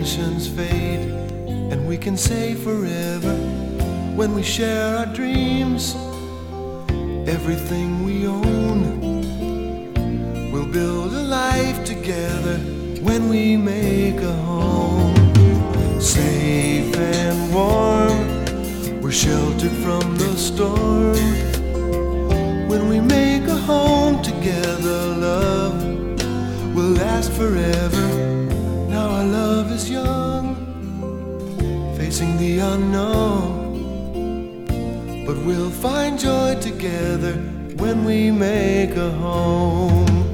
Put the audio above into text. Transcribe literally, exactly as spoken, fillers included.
tensions fade, and we can say forever when we share our dreams. Everything we own, we'll build a life together when we make a home. Safe and warm, we're sheltered from the storm. When we make a home together, love will last forever. Now our love is young, facing the unknown, but we'll find joy together when we make a home.